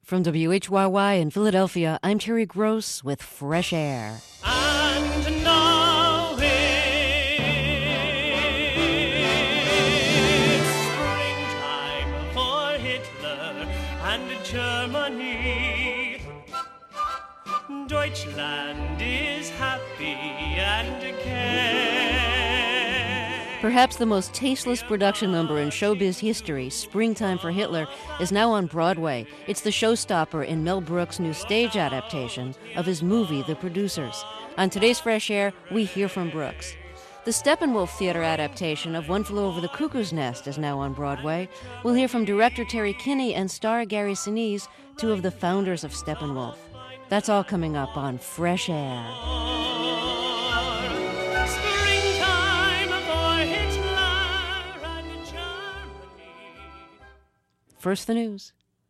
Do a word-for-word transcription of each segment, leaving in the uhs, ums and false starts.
From W H Y Y in Philadelphia, I'm Terry Gross with Fresh Air. And now it's springtime for Hitler and Germany. Deutschland is happy and gay. Perhaps the most tasteless production number in showbiz history, Springtime for Hitler, is now on Broadway. It's the showstopper in Mel Brooks' new stage adaptation of his movie, The Producers. On today's Fresh Air, we hear from Brooks. The Steppenwolf Theater adaptation of One Flew Over the Cuckoo's Nest is now on Broadway. We'll hear from director Terry Kinney and star Gary Sinise, two of the founders of Steppenwolf. That's all coming up on Fresh Air. First, the news.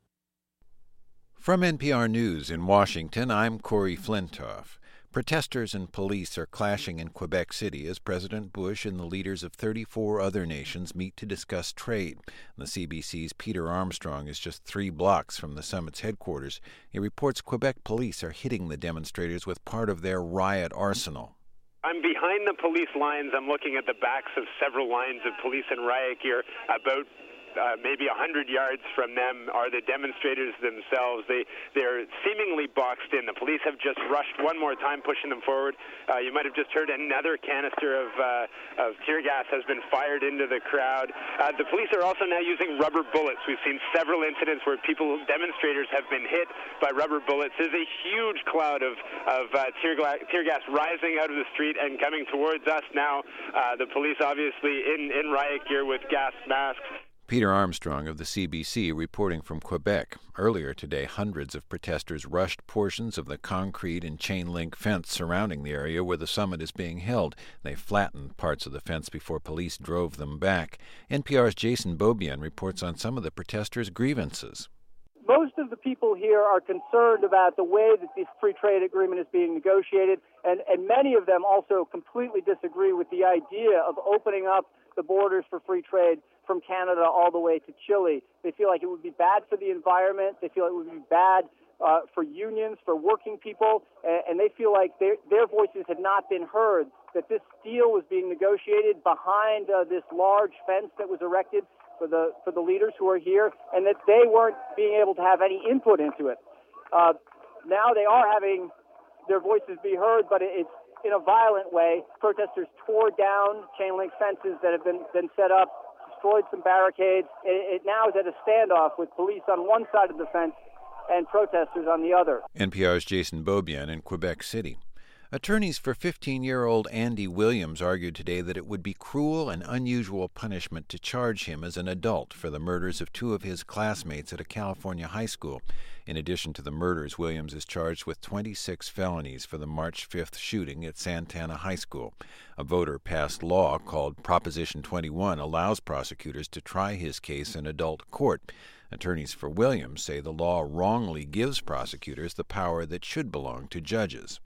From N P R News in Washington, I'm Corey Flintoff. Protesters and police are clashing in Quebec City as President Bush and the leaders of thirty-four other nations meet to discuss trade. The C B C's Peter Armstrong is just three blocks from the summit's headquarters. He reports Quebec police are hitting the demonstrators with part of their riot arsenal. I'm behind the police lines. I'm looking at the backs of several lines of police and riot gear. About Uh, maybe one hundred yards from them are the demonstrators themselves. They, they're seemingly boxed in. The police have just rushed one more time, pushing them forward. Uh, you might have just heard another canister of, uh, of tear gas has been fired into the crowd. Uh, the police are also now using rubber bullets. We've seen several incidents where people, demonstrators, have been hit by rubber bullets. There's a huge cloud of, of uh, tear, gla- tear gas rising out of the street and coming towards us now. Uh, the police obviously in, in riot gear with gas masks. Peter Armstrong of the C B C reporting from Quebec. Earlier today, hundreds of protesters rushed portions of the concrete and chain-link fence surrounding the area where the summit is being held. They flattened parts of the fence before police drove them back. N P R's Jason Beaubien reports on some of the protesters' grievances. Most of the people here are concerned about the way that this free trade agreement is being negotiated, and, and many of them also completely disagree with the idea of opening up the borders for free trade from Canada all the way to Chile. They feel like it would be bad for the environment. They feel it would be bad uh, for unions, for working people, and, and they feel like their, their voices had not been heard, that this deal was being negotiated behind uh, this large fence that was erected for the for the leaders who are here, and that they weren't being able to have any input into it. Uh, now they are having their voices be heard, but it's in a violent way. Protesters tore down chain-link fences that have been, been set up, destroyed some barricades. It, it now is at a standoff with police on one side of the fence and protesters on the other. N P R's Jason Beaubien in Quebec City. Attorneys for fifteen-year-old Andy Williams argued today that it would be cruel and unusual punishment to charge him as an adult for the murders of two of his classmates at a California high school. In addition to the murders, Williams is charged with twenty-six felonies for the March fifth shooting at Santana High School. A voter-passed law called Proposition twenty-one allows prosecutors to try his case in adult court. Attorneys for Williams say the law wrongly gives prosecutors the power that should belong to judges.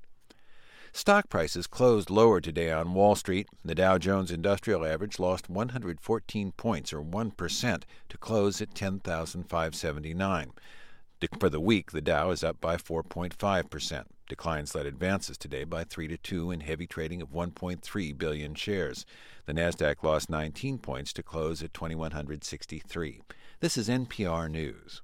Stock prices closed lower today on Wall Street. The Dow Jones Industrial Average lost one hundred fourteen points, or one percent, to close at ten thousand five hundred seventy-nine. For the week, the Dow is up by four point five percent. Declines led advances today by three to two in heavy trading of one point three billion shares. The Nasdaq lost nineteen points to close at two thousand one hundred sixty-three. This is N P R News.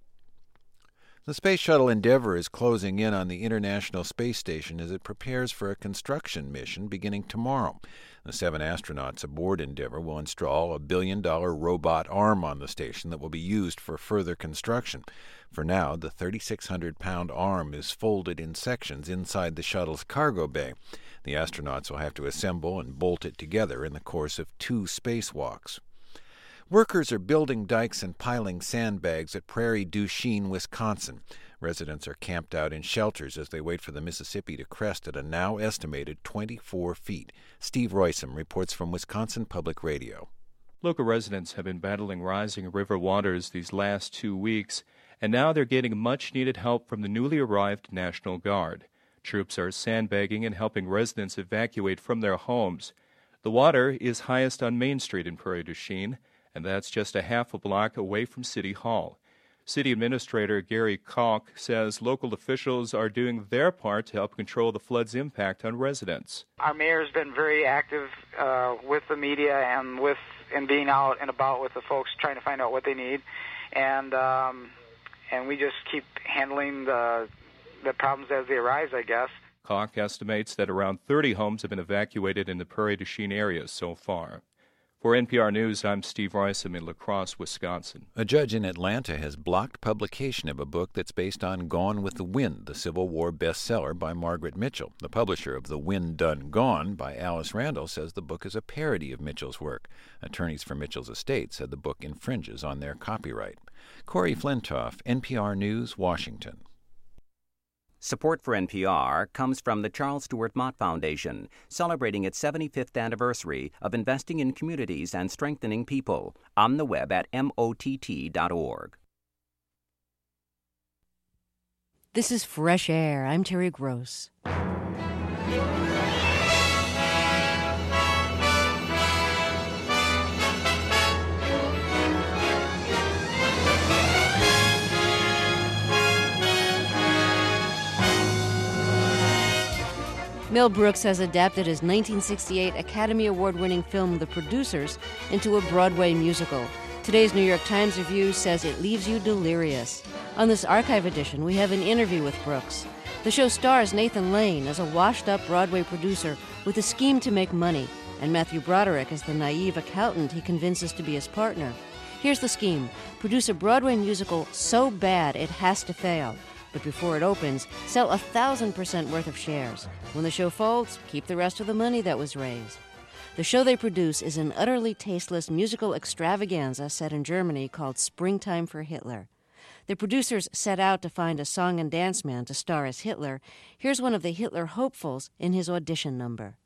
The Space Shuttle Endeavour is closing in on the International Space Station as it prepares for a construction mission beginning tomorrow. The seven astronauts aboard Endeavour will install a billion-dollar robot arm on the station that will be used for further construction. For now, the three thousand six hundred pound arm is folded in sections inside the shuttle's cargo bay. The astronauts will have to assemble and bolt it together in the course of two spacewalks. Workers are building dikes and piling sandbags at Prairie du Chien, Wisconsin. Residents are camped out in shelters as they wait for the Mississippi to crest at a now estimated twenty-four feet. Steve Roysam reports from Wisconsin Public Radio. Local residents have been battling rising river waters these last two weeks, and now they're getting much-needed help from the newly arrived National Guard. Troops are sandbagging and helping residents evacuate from their homes. The water is highest on Main Street in Prairie du Chien, and that's just a half a block away from City Hall. City Administrator Gary Koch says local officials are doing their part to help control the flood's impact on residents. Our mayor's been very active uh, with the media and with and being out and about with the folks trying to find out what they need, and um, and we just keep handling the the problems as they arise, I guess. Koch estimates that around thirty homes have been evacuated in the Prairie du Chien area so far. For N P R News, I'm Steve Rice. I'm in La Crosse, Wisconsin. A judge in Atlanta has blocked publication of a book that's based on Gone with the Wind, the Civil War bestseller by Margaret Mitchell. The publisher of The Wind Done Gone by Alice Randall says the book is a parody of Mitchell's work. Attorneys for Mitchell's estate said the book infringes on their copyright. Corey Flintoff, N P R News, Washington. Support for N P R comes from the Charles Stewart Mott Foundation, celebrating its seventy-fifth anniversary of investing in communities and strengthening people. On the web at mott dot org. This is Fresh Air. I'm Terry Gross. Mel Brooks has adapted his nineteen sixty-eight Academy Award-winning film The Producers into a Broadway musical. Today's New York Times review says it leaves you delirious. On this archive edition, we have an interview with Brooks. The show stars Nathan Lane as a washed-up Broadway producer with a scheme to make money, and Matthew Broderick as the naive accountant he convinces to be his partner. Here's the scheme. Produce a Broadway musical so bad it has to fail. But before it opens, sell a thousand percent worth of shares. When the show folds, keep the rest of the money that was raised. The show they produce is an utterly tasteless musical extravaganza set in Germany called Springtime for Hitler. The producers set out to find a song and dance man to star as Hitler. Here's one of the Hitler hopefuls in his audition number.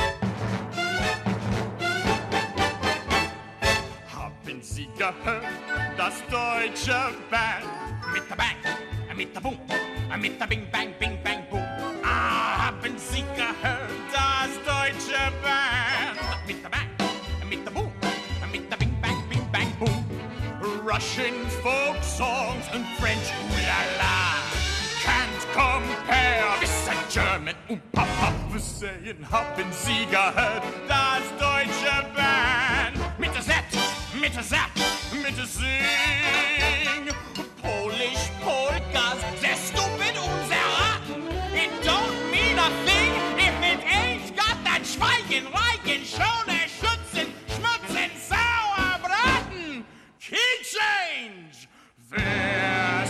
Haben Sie gehört, das deutsche Band? Mit der Bang, mit der Boom, mit der Bing, Bang, Bing, Bang, Boom. Ah, haben Sie gehört, das deutsche Band? Mit der Bang, mit der Boom, mit der Bing, Bang, Bing, Bang, Boom. Russian folk songs and French ooh-la-la can't compare. This a German um-papa was saying, haben Sie gehört, das deutsche Band? Mit der Z, mit der Z, mit der Sing. Polish polkas, they're stupid und zerraten. It don't mean a thing if it ain't got that Schweigen, Reichen, Schone, Schützen, Schmutzen, Sauerbraten. Key change. Wer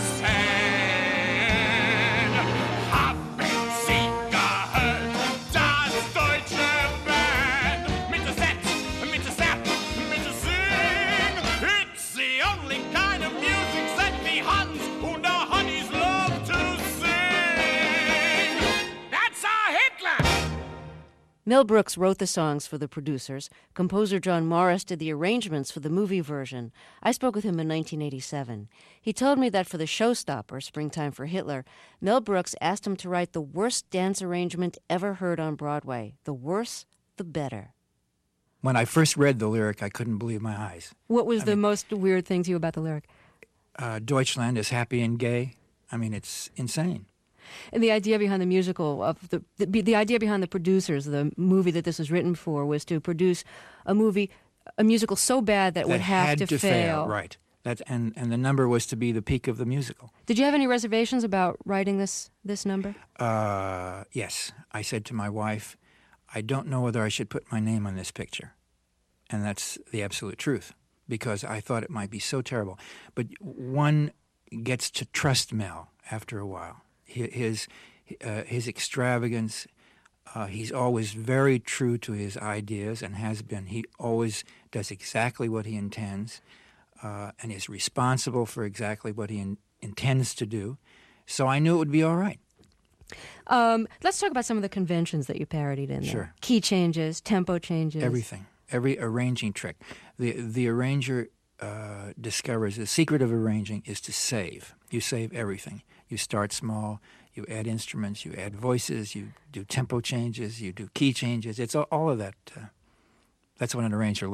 sein? Haben Sie gehört, das deutsche Band? Mit der Z, mit der Zap, mit der Sing. It's the only kind of music that the Huns and the honeys love to sing. That's our Hitler. Mel Brooks wrote the songs for the producers. Composer John Morris did the arrangements for the movie version. I spoke with him in nineteen eighty-seven. He told me that for the showstopper, Springtime for Hitler, Mel Brooks asked him to write the worst dance arrangement ever heard on Broadway. The worse, the better. When I first read the lyric, I couldn't believe my eyes. What was I the mean, most weird thing to you about the lyric? Uh, Deutschland is happy and gay. I mean, it's insane. And the idea behind the musical, of the, the the idea behind the producers, the movie that this was written for, was to produce a movie, a musical so bad that, That would have had to, to fail. Right. That, and, and the number was to be the peak of the musical. Did you have any reservations about writing this this number? Uh, yes. I said to my wife, I don't know whether I should put my name on this picture. And that's the absolute truth, because I thought it might be so terrible. But one gets to trust Mel after a while. His uh, his extravagance, uh, he's always very true to his ideas and has been. He always does exactly what he intends uh, and is responsible for exactly what he in, intends to do. So I knew it would be all right. Um, let's talk about some of the conventions that you parodied in there. Sure. Key changes, tempo changes. Everything. Every arranging trick. The, the arranger uh, discovers the secret of arranging is to save. You save everything. You start small, you add instruments, you add voices, you do tempo changes, you do key changes. It's all, all of that. Uh, that's what an arranger learns.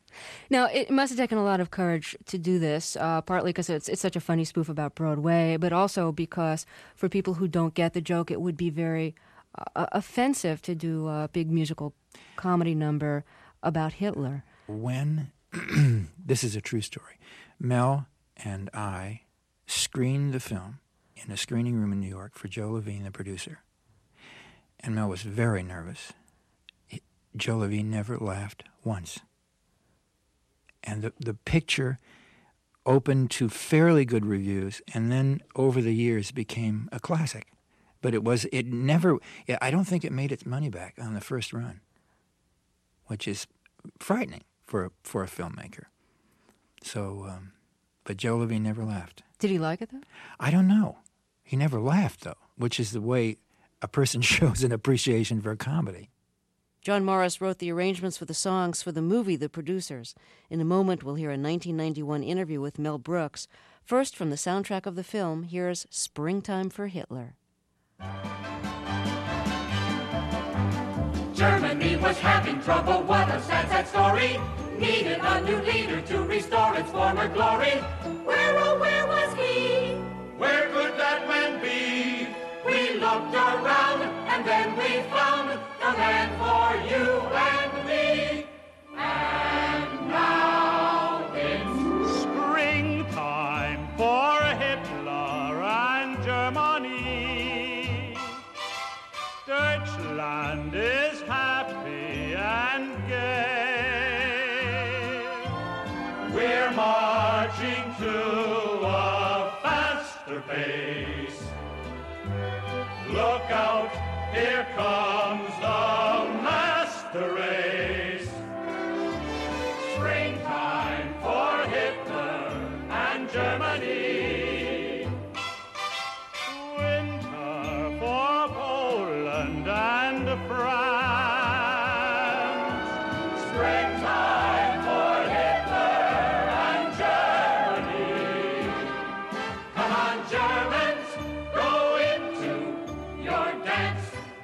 Now, it must have taken a lot of courage to do this, uh, partly because it's, it's such a funny spoof about Broadway, but also because for people who don't get the joke, it would be very uh, offensive to do a big musical comedy number about Hitler. When, this is a true story, Mel and I screened the film in a screening room in New York for Joe Levine, the producer, and Mel was very nervous. Joe Levine never laughed once. And the, the picture opened to fairly good reviews, and then over the years became a classic. But it was, it never, I don't think it made its money back on the first run, which is frightening for, for a filmmaker. So, um, but Joe Levine never laughed. Did he like it, though? I don't know. He never laughed, though, which is the way a person shows an appreciation for a comedy. John Morris wrote the arrangements for the songs for the movie The Producers. In a moment, we'll hear a nineteen ninety-one interview with Mel Brooks. First, from the soundtrack of the film, here's Springtime for Hitler. Germany was having trouble, what a sad, sad story. Needed a new leader to restore its former glory. Where, oh, where was he? Where could that man be? We looked around, and then we found the man for you and me. And now it's springtime for Hitler and Germany. Deutschland is happy and gay. We're marching to a faster pace. Look out, here comes the master race. Springtime for Hitler and Germany. Winter for Poland and France. Springtime for Hitler and Germany. Come on, Germans, go into your dance.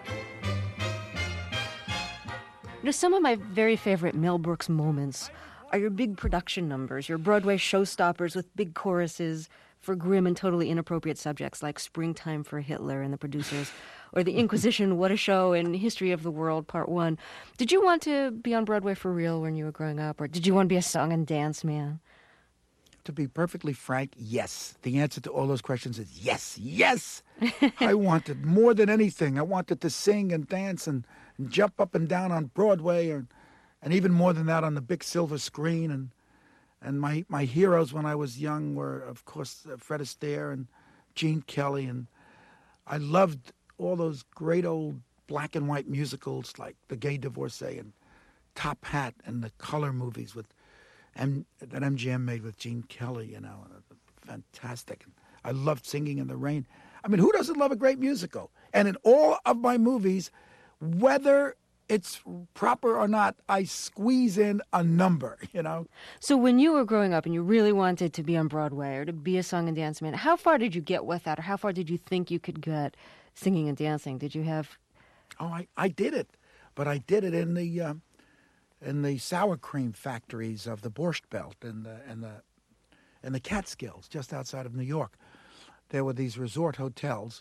You know, some of my very favorite Mel Brooks moments are your big production numbers, your Broadway showstoppers with big choruses for grim and totally inappropriate subjects like Springtime for Hitler and The Producers, or The Inquisition, What a Show, and History of the World, Part One. Did you want to be on Broadway for real when you were growing up, or did you want to be a song and dance man? To be perfectly frank, yes. The answer to all those questions is yes, yes. I wanted more than anything. I wanted to sing and dance and, and jump up and down on Broadway, or, and even more than that on the big silver screen. And and my, my heroes when I was young were, of course, uh, Fred Astaire and Gene Kelly. And I loved all those great old black and white musicals like The Gay Divorcee and Top Hat and the color movies with and that M G M made with Gene Kelly, you know, fantastic. I loved Singing in the Rain. I mean, who doesn't love a great musical? And in all of my movies, whether it's proper or not, I squeeze in a number, you know. So when you were growing up and you really wanted to be on Broadway or to be a song and dance man, how far did you get with that, or how far did you think you could get singing and dancing? Did you have... Oh, I, I did it, but I did it in the... Uh, in the sour cream factories of the Borscht Belt and the, and the and the Catskills, just outside of New York. There were these resort hotels,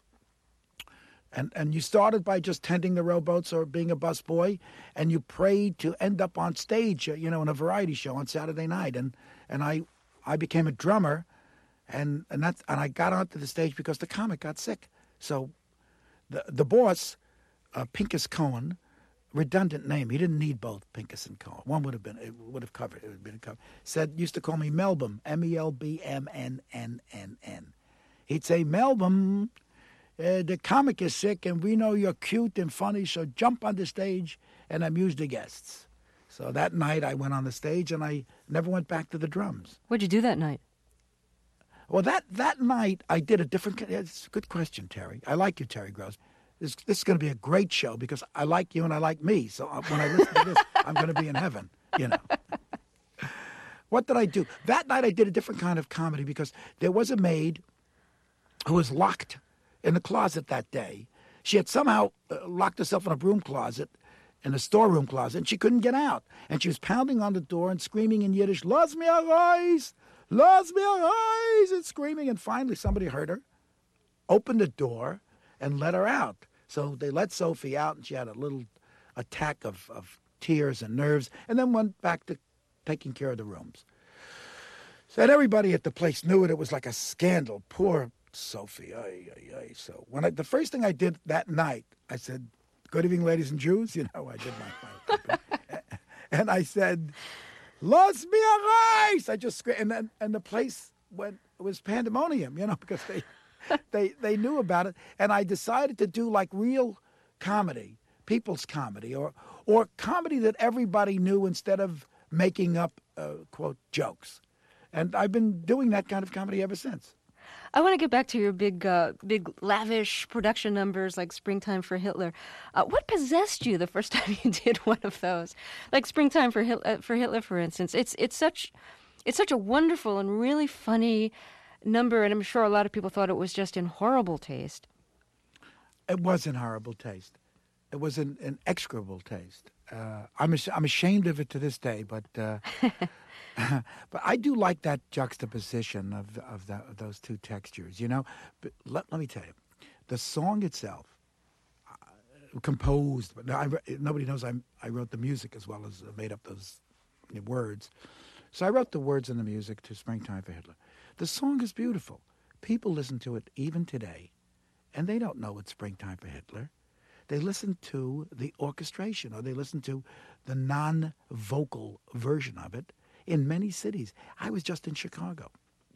and and you started by just tending the rowboats or being a busboy, and you prayed to end up on stage, you know, in a variety show on Saturday night. And and I I became a drummer, and and that's and I got onto the stage because the comic got sick. So the the boss, uh, Pincus Cohen. Redundant name. He didn't need both Pincus and Cohen. One would have been, it would have covered, it would have been covered. Said, used to call me Melbum, M E L B M N N N N. He'd say, Melbum, uh, the comic is sick and we know you're cute and funny, so jump on the stage and amuse the guests. So that night I went on the stage and I never went back to the drums. What'd you do that night? Well, that, that night I did a different, it's a good question, Terry. I like you, Terry Gross. This, this is going to be a great show because I like you and I like me. So when I listen to this, I'm going to be in heaven, you know. What did I do? That night I did a different kind of comedy because there was a maid who was locked in the closet that day. She had somehow uh, locked herself in a broom closet in a storeroom closet, and she couldn't get out. And she was pounding on the door and screaming in Yiddish, "Lass mir raus! Lass mir raus!" and screaming. And finally somebody heard her, opened the door, and let her out. So they let Sophie out, and she had a little attack of, of tears and nerves, and then went back to taking care of the rooms. So everybody at the place knew it. It was like a scandal. Poor Sophie. Ay, ay, ay. So when I, the first thing I did that night, I said, "Good evening, ladies and Jews." You know, I did my, my and I said, "Los mir raus!" I just screamed, and then, and the place went, it was pandemonium, you know, because they, they, they knew about it. And I decided to do like real comedy, people's comedy, or, or comedy that everybody knew instead of making up, uh, quote, jokes. And I've been doing that kind of comedy ever since. I want to get back to your big, uh, big, lavish production numbers like Springtime for Hitler. Uh, what possessed you the first time you did one of those, like Springtime for Hitler, for Hitler, for instance? It's it's such, it's such a wonderful and really funny number, and I'm sure a lot of people thought it was just in horrible taste. It was in horrible taste. It was an, an execrable taste. Uh, I'm as, I'm ashamed of it to this day, but. Uh, But I do like that juxtaposition of of, the, of those two textures, you know. But let, let me tell you, the song itself, uh, composed, but I, nobody knows I I wrote the music as well as made up those words. So I wrote the words and the music to Springtime for Hitler. The song is beautiful. People listen to it even today, and they don't know it's Springtime for Hitler. They listen to the orchestration, or they listen to the non-vocal version of it. In many cities. I was just in Chicago.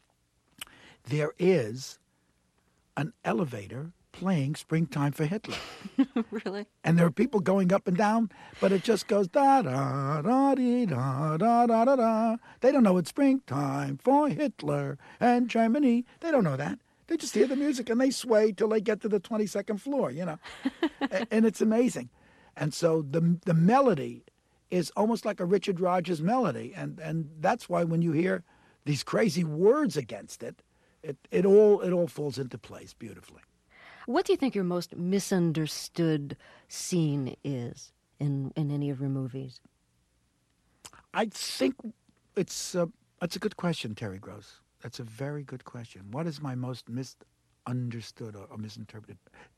There is an elevator playing Springtime for Hitler. Really? And there are people going up and down, but it just goes da da da dee, da da da da da. They don't know it's Springtime for Hitler and Germany. They don't know that. They just hear the music and they sway till they get to the twenty-second floor, you know. And it's amazing. And so the the melody is almost like a Richard Rodgers melody, and, and that's why when you hear these crazy words against it, it, it all it all falls into place beautifully. What do you think your most misunderstood scene is in, in any of your movies? I think it's a, that's a good question, Terry Gross. That's a very good question. What is my most misunderstood or, or misinterpreted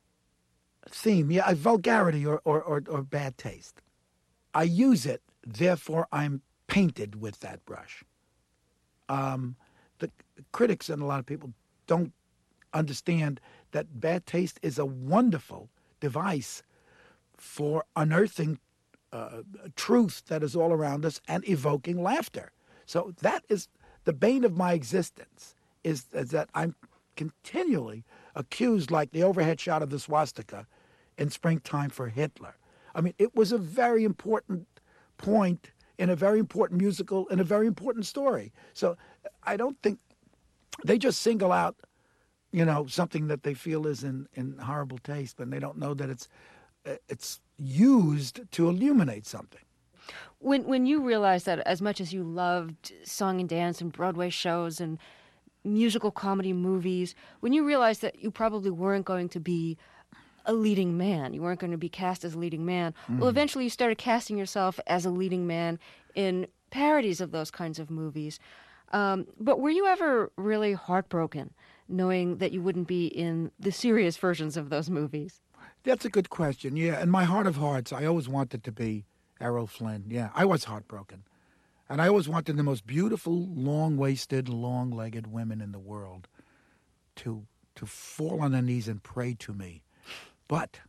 theme? Yeah, vulgarity or, or, or, or bad taste. I use it, therefore I'm painted with that brush. Um, the critics and a lot of people don't understand that bad taste is a wonderful device for unearthing uh, truth that is all around us and evoking laughter. So that is the bane of my existence, is, is that I'm continually accused, like the overhead shot of the swastika in Springtime for Hitler. I mean, it was a very important point in a very important musical, in a very important story. So I don't think they just single out, you know, something that they feel is in, in horrible taste, and they don't know that it's it's used to illuminate something. When when you realized that as much as you loved song and dance and Broadway shows and musical comedy movies, when you realized that you probably weren't going to be a leading man, you weren't going to be cast as a leading man, mm. well, eventually you started casting yourself as a leading man in parodies of those kinds of movies. Um, but were you ever really heartbroken knowing that you wouldn't be in the serious versions of those movies? That's a good question, yeah. In my heart of hearts, I always wanted to be Errol Flynn. Yeah, I was heartbroken. And I always wanted the most beautiful, long-waisted, long-legged women in the world to to fall on their knees and pray to me. But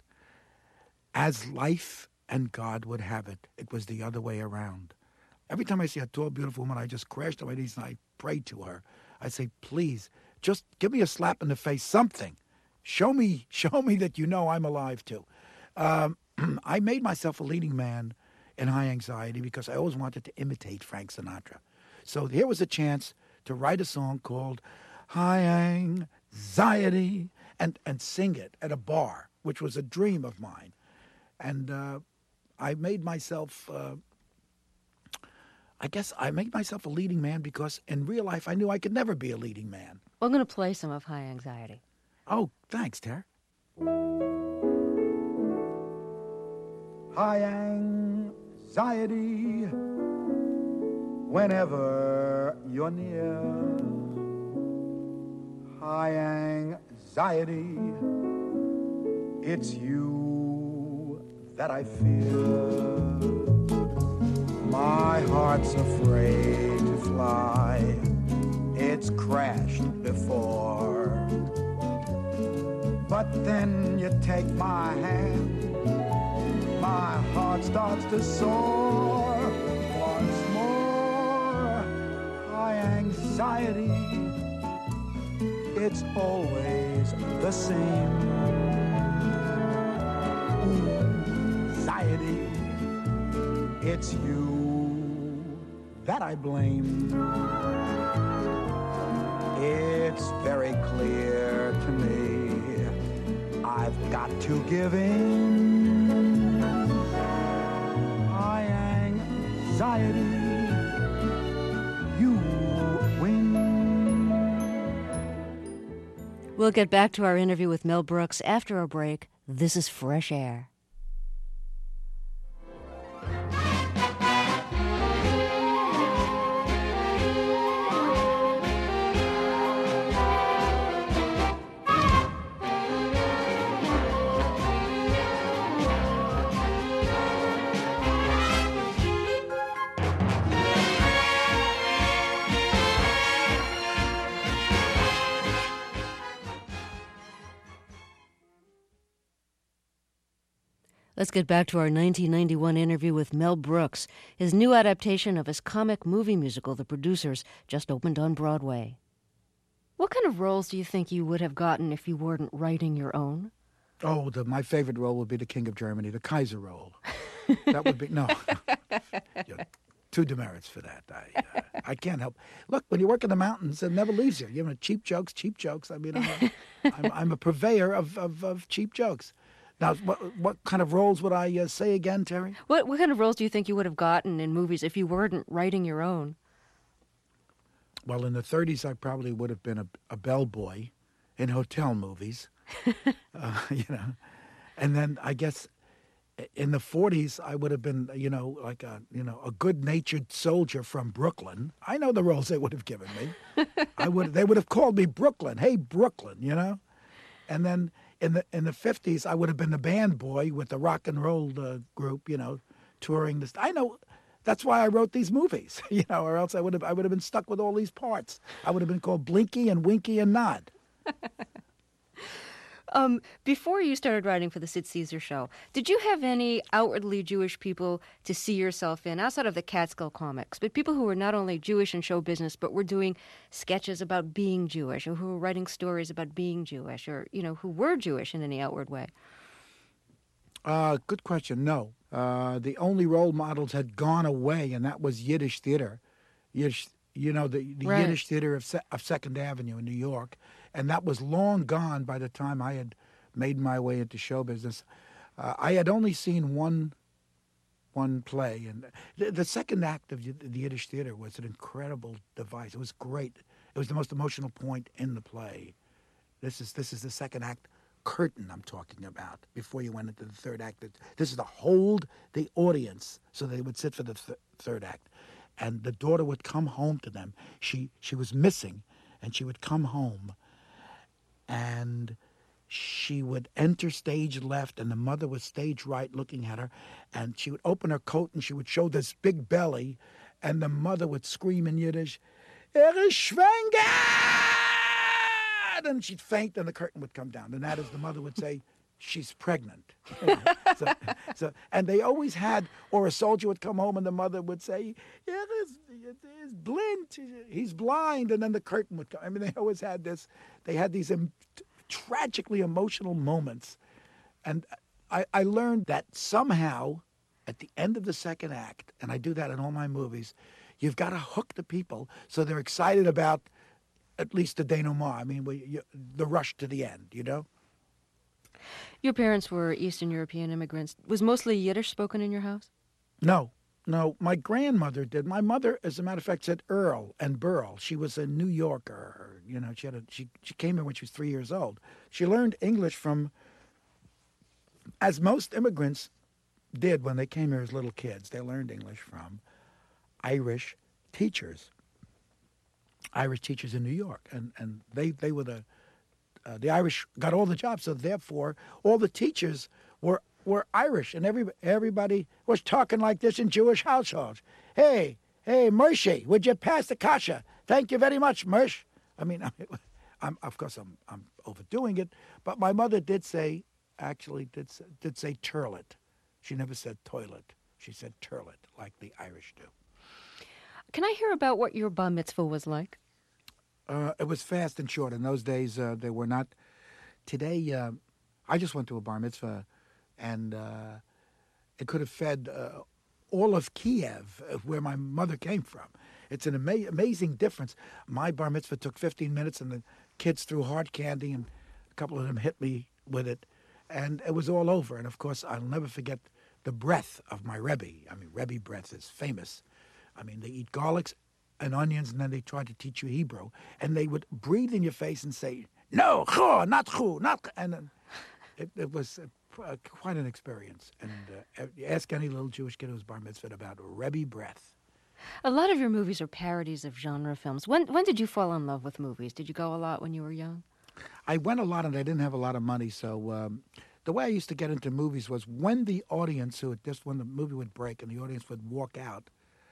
as life and God would have it, it was the other way around. Every time I see a tall, beautiful woman, I just crashed on my knees and I prayed to her. I say, please, just give me a slap in the face, something. Show me, show me that you know I'm alive too. Um, I made myself a leading man in High Anxiety because I always wanted to imitate Frank Sinatra. So here was a chance to write a song called High Anxiety and, and sing it at a bar, which was a dream of mine. And uh, I made myself, uh, I guess I made myself a leading man because in real life I knew I could never be a leading man. Well, I'm going to play some of High Anxiety. Oh, thanks, Tara. high anxiety whenever you're near. High anxiety, it's you that I fear. My heart's afraid to fly, it's crashed before. But then you take my hand, my heart starts to soar once more. High anxiety, it's always the same. Anxiety, it's you that I blame. It's very clear to me, I've got to give in. High anxiety, you win. We'll get back to our interview with Mel Brooks after a break. This is Fresh Air. Let's get back to our nineteen ninety-one interview with Mel Brooks. His new adaptation of his comic movie musical, The Producers, just opened on Broadway. What kind of roles do you think you would have gotten if you weren't writing your own? Oh, the, my favorite role would be the King of Germany, the Kaiser role. That would be, no. You know, two demerits for that. I uh, I can't help. Look, when you work in the mountains, it never leaves you. You know, cheap jokes, cheap jokes. I mean, I'm a, I'm, I'm a purveyor of, of, of cheap jokes. Now, what what kind of roles would I uh, say again, Terry? What what kind of roles do you think you would have gotten in movies if you weren't writing your own? Well, in the thirties, I probably would have been a, a bellboy in hotel movies, uh, you know. And then I guess in the forties, I would have been, you know, like a you know a good-natured soldier from Brooklyn. I know the roles they would have given me. I would they would have called me Brooklyn. Hey, Brooklyn, you know. And then in the in the fifties, I would have been the band boy with the rock and roll uh, group, you know, touring this. I know that's why I wrote these movies, you know, or else I would have I would have been stuck with all these parts. I would have been called Blinky and Winky and Nod. Um, before you started writing for the Sid Caesar Show, did you have any outwardly Jewish people to see yourself in, outside of the Catskill comics, but people who were not only Jewish in show business, but were doing sketches about being Jewish, or who were writing stories about being Jewish, or, you know, who were Jewish in any outward way? Uh, good question. No. Uh, the only role models had gone away, and that was Yiddish theater. Yiddish, you know, the, the Right. Yiddish theater of, Se- of Second Avenue in New York. And that was long gone by the time I had made my way into show business. Uh, I had only seen one one play. And the, the second act of the Yiddish theater was an incredible device. It was great. It was the most emotional point in the play. This is this is the second act curtain I'm talking about, before you went into the third act. This is to hold the audience so they would sit for the th- third act. And the daughter would come home to them. She she was missing, and she would come home, and she would enter stage left, and the mother was stage right looking at her, and she would open her coat, and she would show this big belly, and the mother would scream in Yiddish, "Er ist schwanger!" And she'd faint, and the curtain would come down. And that is, the mother would say, "She's pregnant." so, so, and they always had, or a soldier would come home, and the mother would say, "Er ist, er ist blind, he's blind," and then the curtain would come. I mean, they always had this. They had these um, t- tragically emotional moments, and I, I learned that somehow, at the end of the second act, and I do that in all my movies, you've got to hook the people so they're excited about at least the denouement. I mean, we, you, the rush to the end, you know? Your parents were Eastern European immigrants. Was mostly Yiddish spoken in your house? No, no. My grandmother did. My mother, as a matter of fact, said Earl and Burl. She was a New Yorker. You know, she had a, she she came here when she was three years old. She learned English from, as most immigrants, did when they came here as little kids, they learned English from Irish teachers, Irish teachers in New York, and and they they were the uh, the Irish got all the jobs, so therefore all the teachers were were Irish, and every everybody was talking like this in Jewish households. Hey, hey, Moshe, would you pass the kasha? Thank you very much, Mersh. I mean, I, I'm of course I'm I'm overdoing it, but my mother did say, actually did say, did say turlet. She never said toilet. She said turlet, like the Irish do. Can I hear about what your bar mitzvah was like? Uh, it was fast and short. In those days, uh, they were not. Today, uh, I just went to a bar mitzvah, and uh, it could have fed uh, all of Kiev, uh, where my mother came from. It's an ama- amazing difference. My bar mitzvah took fifteen minutes, and the kids threw hard candy, and a couple of them hit me with it, and it was all over. And, of course, I'll never forget the breath of my Rebbe. I mean, Rebbe breath is famous. I mean, they eat garlics and onions, and then they try to teach you Hebrew. And they would breathe in your face and say, no, chu, not chu, not... And then it, it was uh, uh, quite an experience. And uh, you ask any little Jewish kid who's bar mitzvah about Rebbe breath. A lot of your movies are parodies of genre films. When when did you fall in love with movies? Did you go a lot when you were young? I went a lot, and I didn't have a lot of money, so... Um, the way I used to get into movies was when the audience, who had just when the movie would break and the audience would walk out,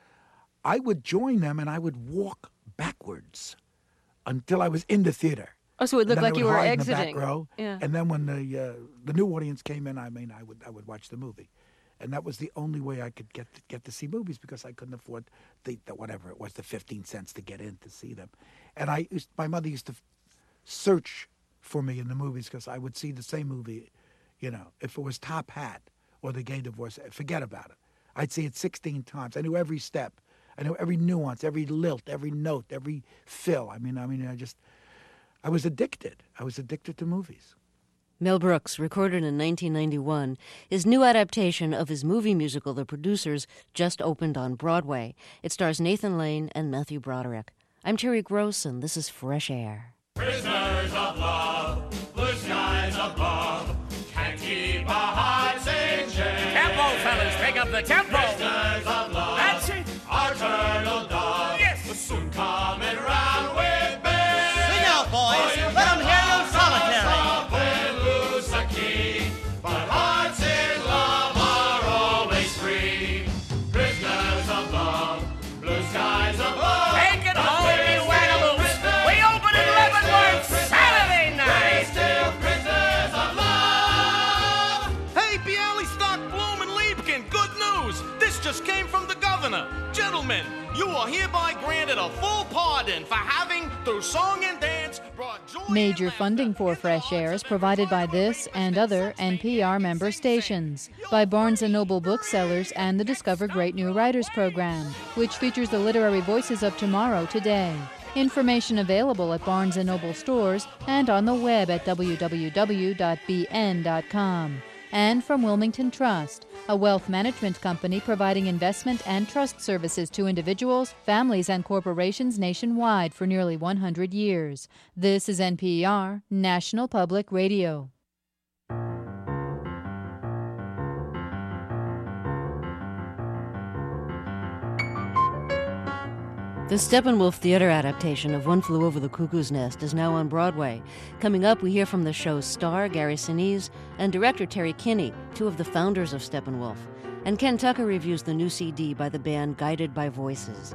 I would join them and I would walk backwards until I was in the theater. Oh, so it looked like you were exiting. In the back row, yeah. And then when the uh, the new audience came in, I mean, I would I would watch the movie, and that was the only way I could get to, get to see movies because I couldn't afford the, the whatever it was, the fifteen cents to get in to see them, and I used, my mother used to search for me in the movies because I would see the same movie. You know, if it was Top Hat or The Gay Divorce, forget about it. I'd see it sixteen times. I knew every step. I knew every nuance, every lilt, every note, every fill. I mean, I mean, I just, I was addicted. I was addicted to movies. Mel Brooks, recorded in nineteen ninety-one, his new adaptation of his movie musical, The Producers, just opened on Broadway. It stars Nathan Lane and Matthew Broderick. I'm Terry Gross, and this is Fresh Air. Prisoners of love, blue skies above. Keep our hearts in chains. Tempo, fellas, pick up the tempo. Prisoners of love. That's it. Our turtle dove. Yes. Will soon coming round with bells. Sing out, boys. Oh, let them hear you solitary. Lose a key, but hearts in love are always free. Prisoners of love, blue skies above. Take it home, you wagaloos. We open in Leavenworth Saturday night. Still prisoners of love. Hey, Bialystock, Bloom, and Liebkin, good news. This just came from the governor. Gentlemen, you are hereby granted a full pardon for having, through song and dance, brought joy. Major funding for Fresh Air is provided by this and other N P R member stations, by Barnes and Noble Booksellers and the Discover Great New Writers program, which features the literary voices of tomorrow today. Information available at Barnes and Noble stores and on the web at w w w dot b n dot com. And from Wilmington Trust, a wealth management company providing investment and trust services to individuals, families, and corporations nationwide for nearly one hundred years. This is N P R, National Public Radio. The Steppenwolf Theater adaptation of One Flew Over the Cuckoo's Nest is now on Broadway. Coming up, we hear from the show's star, Gary Sinise, and director Terry Kinney, two of the founders of Steppenwolf. And Ken Tucker reviews the new C D by the band Guided by Voices.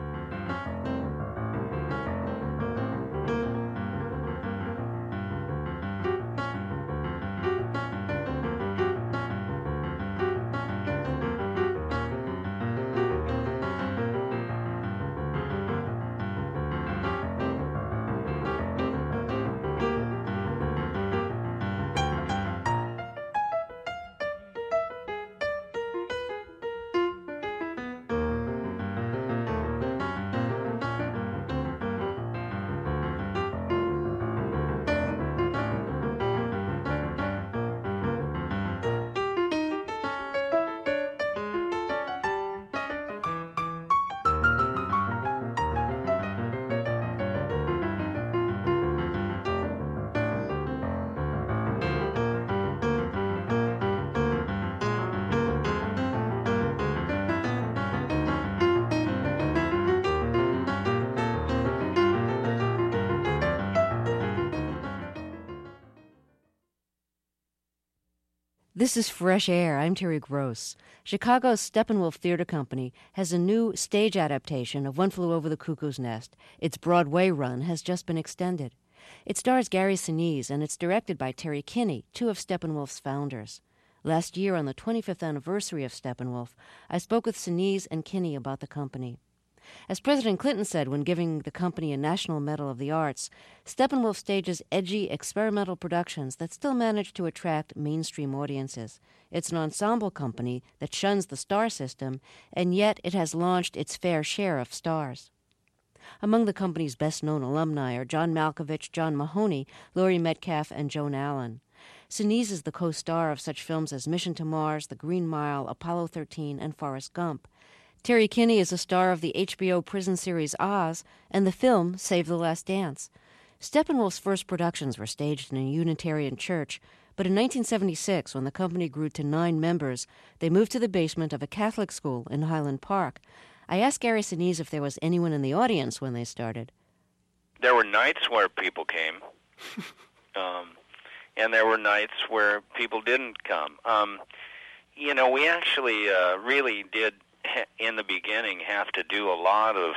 This is Fresh Air. I'm Terry Gross. Chicago's Steppenwolf Theater Company has a new stage adaptation of One Flew Over the Cuckoo's Nest. Its Broadway run has just been extended. It stars Gary Sinise, and it's directed by Terry Kinney, two of Steppenwolf's founders. Last year, on the twenty-fifth anniversary of Steppenwolf, I spoke with Sinise and Kinney about the company. As President Clinton said when giving the company a National Medal of the Arts, Steppenwolf stages edgy, experimental productions that still manage to attract mainstream audiences. It's an ensemble company that shuns the star system, and yet it has launched its fair share of stars. Among the company's best-known alumni are John Malkovich, John Mahoney, Laurie Metcalf, and Joan Allen. Sinise is the co-star of such films as Mission to Mars, The Green Mile, Apollo thirteen, and Forrest Gump. Terry Kinney is a star of the H B O prison series Oz and the film Save the Last Dance. Steppenwolf's first productions were staged in a Unitarian church, but in nineteen seventy-six, when the company grew to nine members, they moved to the basement of a Catholic school in Highland Park. I asked Gary Sinise if there was anyone in the audience when they started. There were nights where people came, um, and there were nights where people didn't come. Um, you know, we actually uh, really did, in the beginning, have to do a lot of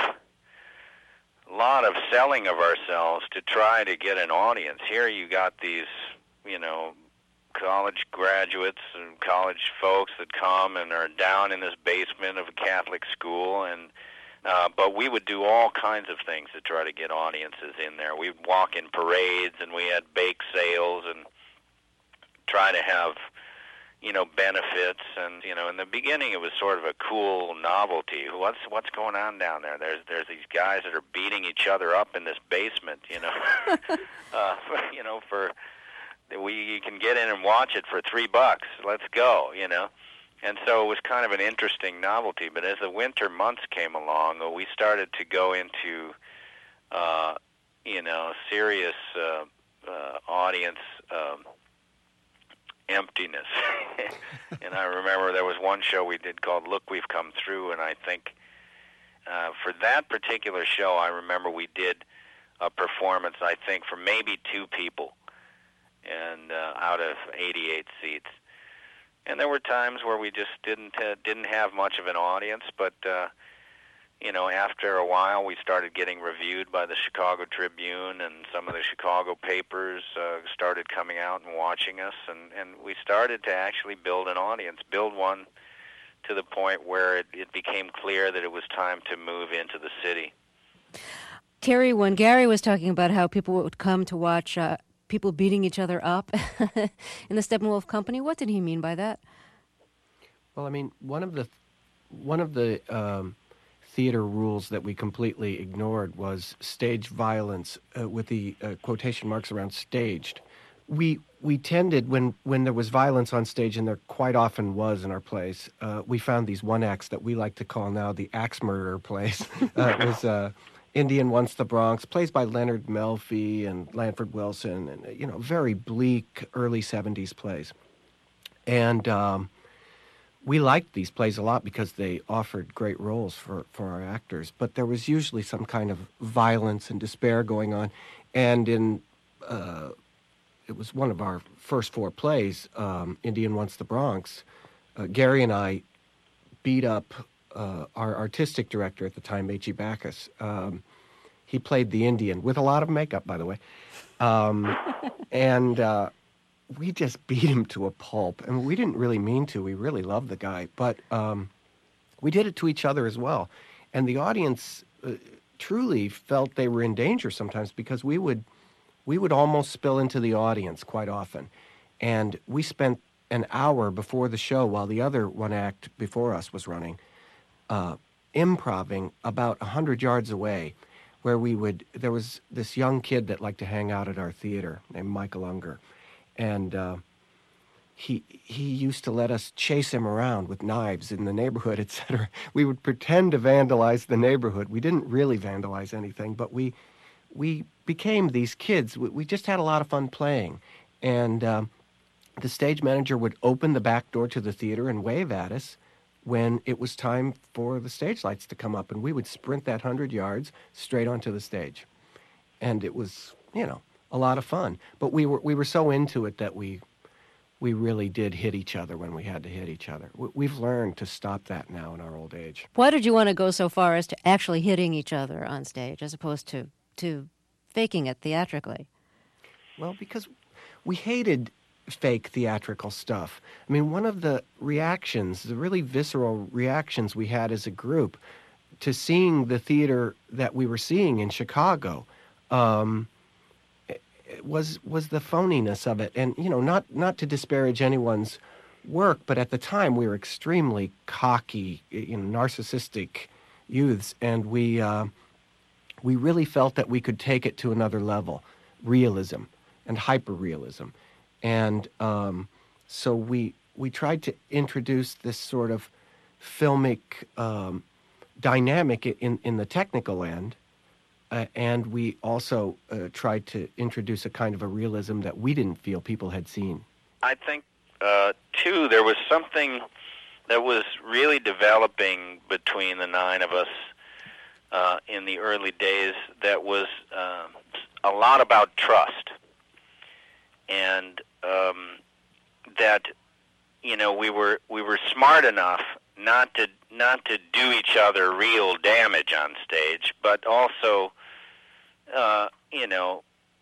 lot of selling of ourselves to try to get an audience. Here you got these, you know, college graduates and college folks that come and are down in this basement of a Catholic school, and uh, but we would do all kinds of things to try to get audiences in there. We'd walk in parades, and we had bake sales, and try to have, you know, benefits. And, you know, in the beginning it was sort of a cool novelty. What's what's going on down there? There's there's these guys that are beating each other up in this basement, you know. uh, for, you know, for we you can get in and watch it for three bucks. Let's go, you know. And so it was kind of an interesting novelty. But as the winter months came along, we started to go into, uh, you know, serious uh, uh, audience um, emptiness. And I remember there was one show we did called Look, We've Come Through, and I think uh, for that particular show, I remember we did a performance, I think, for maybe two people, and uh, out of eighty-eight seats. And there were times where we just didn't uh, didn't have much of an audience, but uh, you know, after a while, we started getting reviewed by the Chicago Tribune, and some of the Chicago papers uh, started coming out and watching us, and, and we started to actually build an audience, build one to the point where it, it became clear that it was time to move into the city. Terry, when Gary was talking about how people would come to watch uh, people beating each other up in the Steppenwolf Company, what did he mean by that? Well, I mean, one of the one of the um, theater rules that we completely ignored was stage violence, uh, with the uh, quotation marks around staged. We we tended, when, when there was violence on stage, and there quite often was in our plays, uh, we found these one acts that we like to call now the axe murderer plays. uh, it was uh, Indian Once the Bronx, plays by Leonard Melfi and Lanford Wilson, and, you know, very bleak early seventies plays. And um, we liked these plays a lot because they offered great roles for, for our actors, but there was usually some kind of violence and despair going on. And in uh, it was one of our first four plays, um, Indian Once the Bronx, uh, Gary and I beat up uh, our artistic director at the time, H E Backus. Um, he played the Indian, with a lot of makeup, by the way. Um, and uh, we just beat him to a pulp. And we didn't really mean to. We really loved the guy. But um, we did it to each other as well. And the audience uh, truly felt they were in danger sometimes, because we would we would almost spill into the audience quite often. And we spent an hour before the show, while the other one act before us was running, uh, improvising about one hundred yards away, where we would, there was this young kid that liked to hang out at our theater named Michael Unger. And uh, he he used to let us chase him around with knives in the neighborhood, et cetera. We would pretend to vandalize the neighborhood. We didn't really vandalize anything, but we we became these kids. We, we just had a lot of fun playing. And um, the stage manager would open the back door to the theater and wave at us when it was time for the stage lights to come up. And we would sprint that one hundred yards straight onto the stage. And it was, you know, a lot of fun. But we were we were so into it that we we really did hit each other when we had to hit each other. We've learned to stop that now in our old age. Why did you want to go so far as to actually hitting each other on stage as opposed to, to faking it theatrically? Well, because we hated fake theatrical stuff. I mean, one of the reactions, the really visceral reactions we had as a group to seeing the theater that we were seeing in Chicago, um, was was the phoniness of it. And, you know, not, not to disparage anyone's work, but at the time we were extremely cocky, you know, narcissistic youths, and we uh, we really felt that we could take it to another level, realism and hyper-realism. And um, so we we tried to introduce this sort of filmic um, dynamic in, in the technical end, uh, and we also uh, tried to introduce a kind of a realism that we didn't feel people had seen. I think, uh, too, there was something that was really developing between the nine of us uh, in the early days that was uh, a lot about trust. And um, that, you know, we were we were smart enough not to not to do each other real damage on stage, but also, uh, you know,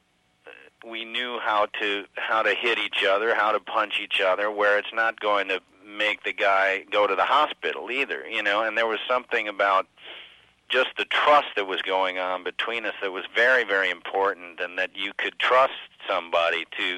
we knew how to how to hit each other, how to punch each other, where it's not going to make the guy go to the hospital either, you know. And there was something about just the trust that was going on between us that was very, very important, and that you could trust somebody to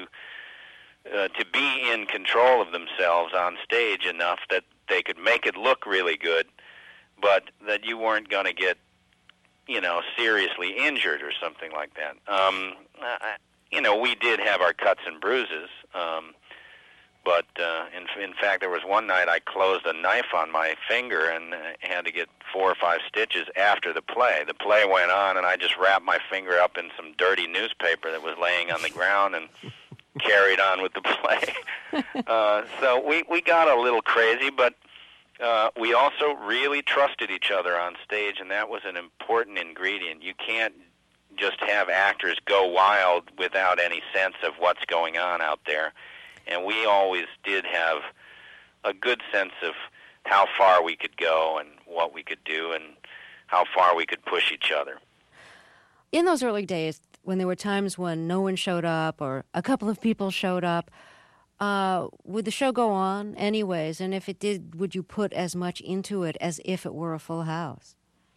uh, to be in control of themselves on stage enough that they could make it look really good, but that you weren't going to get, you know, seriously injured or something like that. Um, I, you know, we did have our cuts and bruises, um, but uh, in, in fact, there was one night I closed a knife on my finger and uh, had to get four or five stitches after the play. The play went on, and I just wrapped my finger up in some dirty newspaper that was laying on the ground and carried on with the play. uh, so we, we got a little crazy, but uh, we also really trusted each other on stage, and that was an important ingredient. You can't just have actors go wild without any sense of what's going on out there. And we always did have a good sense of how far we could go and what we could do and how far we could push each other. In those early days, when there were times when no one showed up or a couple of people showed up, uh, would the show go on anyways? And if it did, would you put as much into it as if it were a full house?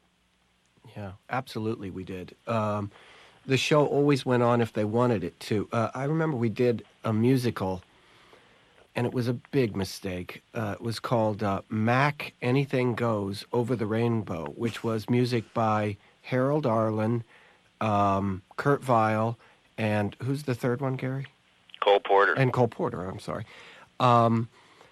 Yeah, absolutely we did. Um, the show always went on if they wanted it to. Uh, I remember we did a musical, and it was a big mistake. Uh, it was called uh, Mac Anything Goes Over the Rainbow, which was music by Harold Arlen, um, Kurt Weill, and who's the third one, Gary? Cole Porter. And Cole Porter, I'm sorry. Um,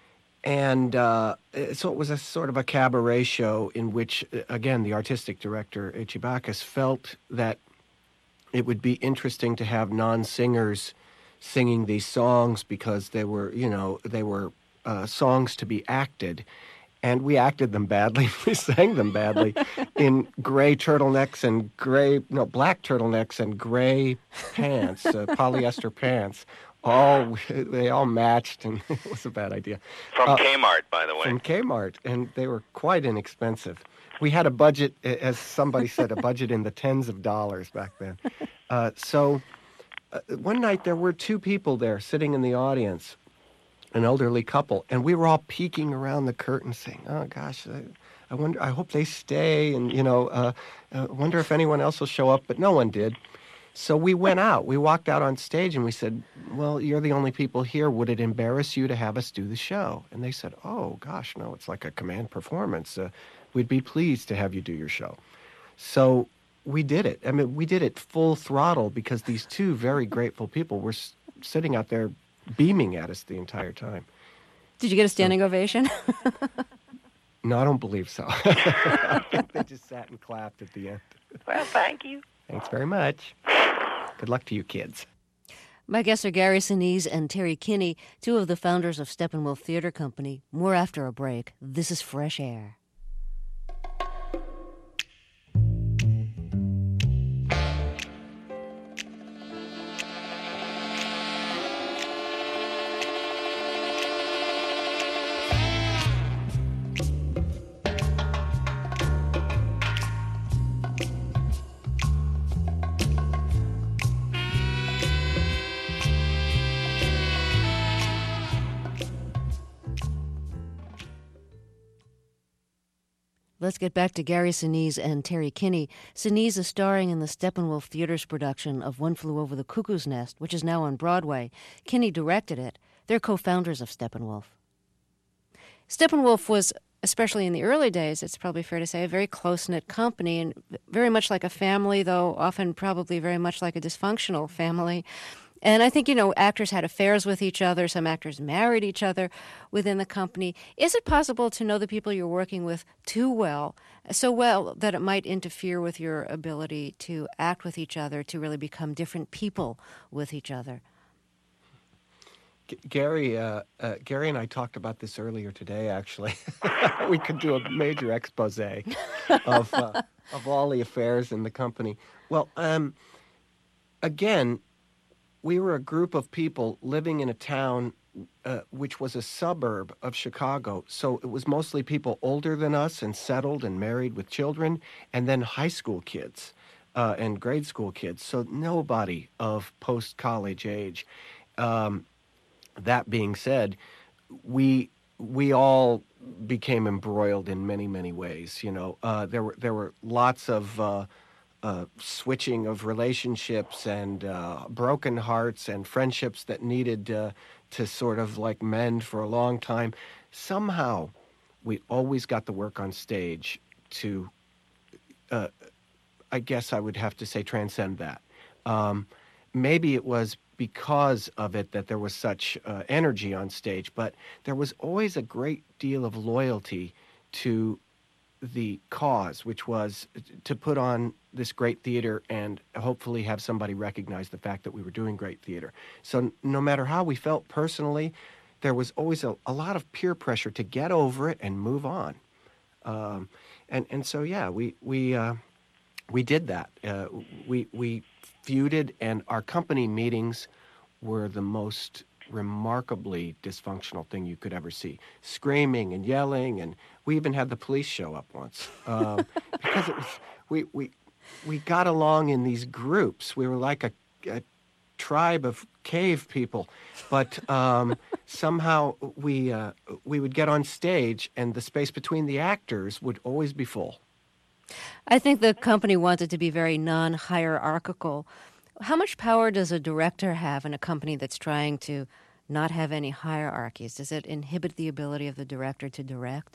and uh, so it was a sort of a cabaret show in which, again, the artistic director, H E. Bacchus, felt that it would be interesting to have non-singers singing these songs because they were, you know, they were uh, songs to be acted. And we acted them badly. We sang them badly in gray turtlenecks and gray, no, black turtlenecks and gray pants, uh, polyester pants. All, they all matched, and it was a bad idea. From uh, Kmart, by the way. From Kmart, and they were quite inexpensive. We had a budget, as somebody said, a budget in the tens of dollars back then. Uh, so uh, one night there were two people there sitting in the audience, an elderly couple, and we were all peeking around the curtain saying, oh, gosh, I, I wonder, I hope they stay, and, you know, uh, I wonder if anyone else will show up, but no one did. So we went out. We walked out on stage, and we said, well, you're the only people here. Would it embarrass you to have us do the show? And they said, oh, gosh, no, it's like a command performance. Uh, we'd be pleased to have you do your show. So we did it. I mean, we did it full throttle because these two very grateful people were s- sitting out there beaming at us the entire time. Did you get a standing so, ovation? No, I don't believe so. I think they just sat and clapped at the end. Well, thank you. Thanks very much. Good luck to you kids. My guests are Gary Sinise and Terry Kinney, two of the founders of Steppenwolf Theater Company. More after a break. This is Fresh Air. Let's get back to Gary Sinise and Terry Kinney. Sinise is starring in the Steppenwolf Theater's production of One Flew Over the Cuckoo's Nest, which is now on Broadway. Kinney directed it. They're co-founders of Steppenwolf. Steppenwolf was, especially in the early days, it's probably fair to say, a very close-knit company, and very much like a family, though often probably very much like a dysfunctional family. And I think, you know, actors had affairs with each other. Some actors married each other within the company. Is it possible to know the people you're working with too well, so well that it might interfere with your ability to act with each other, to really become different people with each other? G- Gary, uh, uh, Gary and I talked about this earlier today, actually. We could do a major expose of, uh, of all the affairs in the company. Well, um, again, we were a group of people living in a town uh, which was a suburb of Chicago. So it was mostly people older than us and settled and married with children, and then high school kids uh, and grade school kids. So nobody of post-college age. Um, that being said, we we all became embroiled in many, many ways. You know, uh, there were there were lots of Uh, Uh, switching of relationships and uh, broken hearts and friendships that needed uh, to sort of like mend for a long time. Somehow, we always got the work on stage to, uh, I guess I would have to say, transcend that. Um, maybe it was because of it that there was such uh, energy on stage, but there was always a great deal of loyalty to the cause, which was to put on this great theater and hopefully have somebody recognize the fact that we were doing great theater. So no matter how we felt personally, there was always a, a lot of peer pressure to get over it and move on. Um, and, and so, yeah, we, we, uh, we did that. Uh, we, we feuded, and our company meetings were the most remarkably dysfunctional thing you could ever see. Screaming and yelling, and we even had the police show up once um, because it was we we we got along in these groups. We were like a, a tribe of cave people, but um, somehow we uh, we would get on stage, and the space between the actors would always be full. I think the company wanted to be very non-hierarchical. How much power does a director have in a company that's trying to not have any hierarchies? Does it inhibit the ability of the director to direct?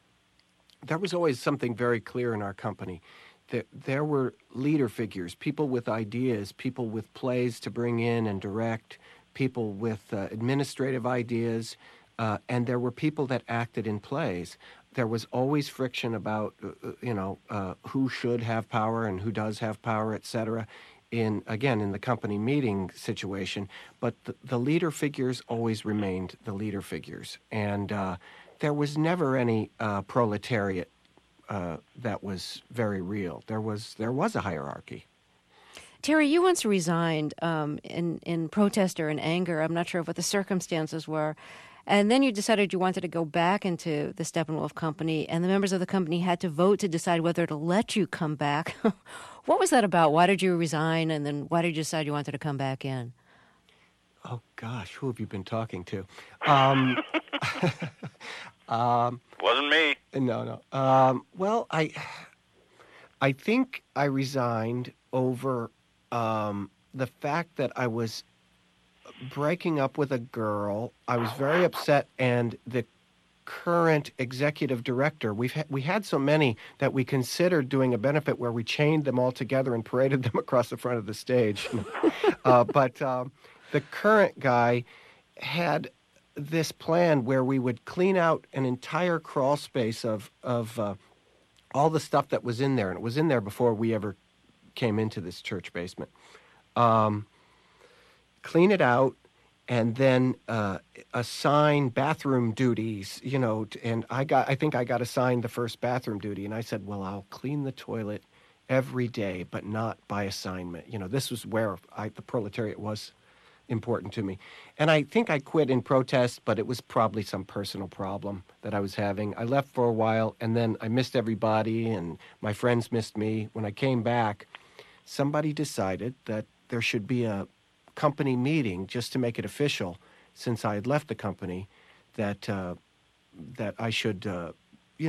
There was always something very clear in our company. There, there were leader figures, people with ideas, people with plays to bring in and direct, people with uh, administrative ideas, uh, and there were people that acted in plays. There was always friction about, uh, you know, uh, who should have power and who does have power, et cetera. In, again, in the company meeting situation, but the, the leader figures always remained the leader figures. And uh, there was never any uh, proletariat uh, that was very real. There was there was a hierarchy. Terry, you once resigned um, in, in protest or in anger. I'm not sure what the circumstances were. And then you decided you wanted to go back into the Steppenwolf company, and the members of the company had to vote to decide whether to let you come back. What was that about? Why did you resign, and then why did you decide you wanted to come back in? Oh, gosh, who have you been talking to? Um, um, Wasn't me. No, no. Um, well, I, I think I resigned over um, the fact that I was breaking up with a girl. I was very upset, and the current executive director, we've ha- we had so many that we considered doing a benefit where we chained them all together and paraded them across the front of the stage. uh, but um, the current guy had this plan where we would clean out an entire crawl space of of uh, all the stuff that was in there, and it was in there before we ever came into this church basement. Um, clean it out, and then uh, assign bathroom duties, you know, and I got, I think I got assigned the first bathroom duty, and I said, well, I'll clean the toilet every day, but not by assignment. You know, this was where I, the proletariat was important to me. And I think I quit in protest, but it was probably some personal problem that I was having. I left for a while, and then I missed everybody, and my friends missed me. When I came back, somebody decided that there should be a company meeting just to make it official, since I had left the company, that uh, that I should, uh, you know,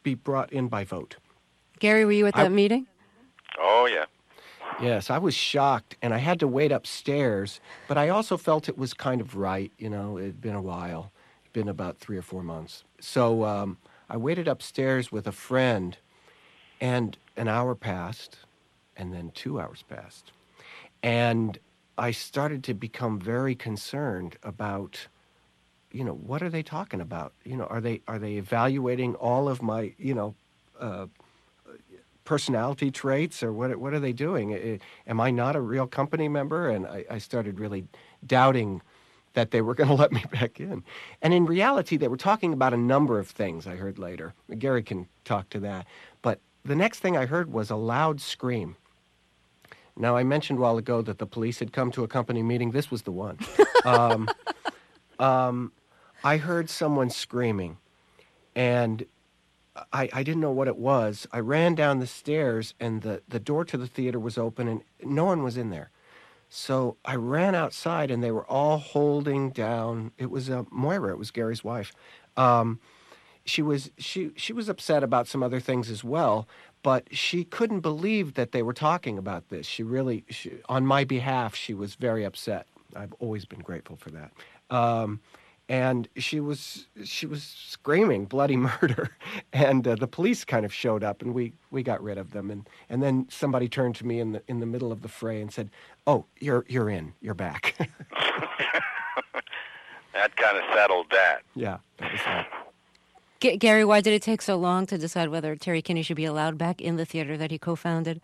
be brought in by vote. Gary, were you at that I, meeting? Oh, yeah. Yes, I was shocked, and I had to wait upstairs, but I also felt it was kind of right. You know, it had been a while. It had been about three or four months. So um, I waited upstairs with a friend, and an hour passed, and then two hours passed. And I started to become very concerned about, you know, what are they talking about? You know, are they are they evaluating all of my, you know, uh, personality traits, or what what are they doing? Am I not a real company member? And I, I started really doubting that they were going to let me back in. And in reality, they were talking about a number of things I heard later. Gary can talk to that. But the next thing I heard was a loud scream. Now, I mentioned a while ago that the police had come to a company meeting. This was the one. um, um, I heard someone screaming, and I, I didn't know what it was. I ran down the stairs, and the, the door to the theater was open, and no one was in there. So I ran outside, and they were all holding down. It was uh, Moira. It was Gary's wife. Um, she was she she was upset about some other things as well, but she couldn't believe that they were talking about this. She really, she, on my behalf, she was very upset. I've always been grateful for that. Um, And she was she was screaming bloody murder, and uh, the police kind of showed up, and we, we got rid of them. And, and then somebody turned to me in the in the middle of the fray and said, "Oh, you're you're in, you're back." That kind of settled that. Yeah, that was that. G- Gary, why did it take so long to decide whether Terry Kinney should be allowed back in the theater that he co-founded?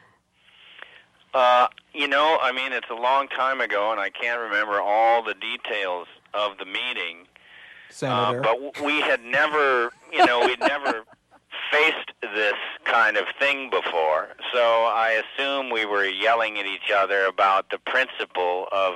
Uh, you know, I mean, it's a long time ago, and I can't remember all the details of the meeting. Senator. Uh, but we had never, you know, we'd never faced this kind of thing before. So I assume we were yelling at each other about the principle of,